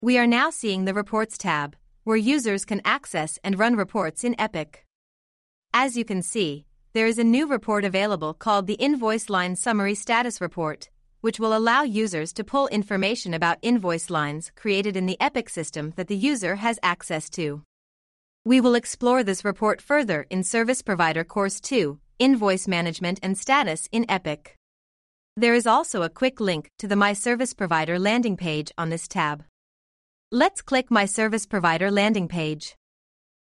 We are now seeing the Reports tab, where users can access and run reports in Epic. As you can see, there is a new report available called the Invoice Line Summary Status Report, which will allow users to pull information about invoice lines created in the Epic system that the user has access to. We will explore this report further in Service Provider Course 2, Invoice Management and Status in Epic. There is also a quick link to the My Service Provider landing page on this tab. Let's click My Service Provider landing page.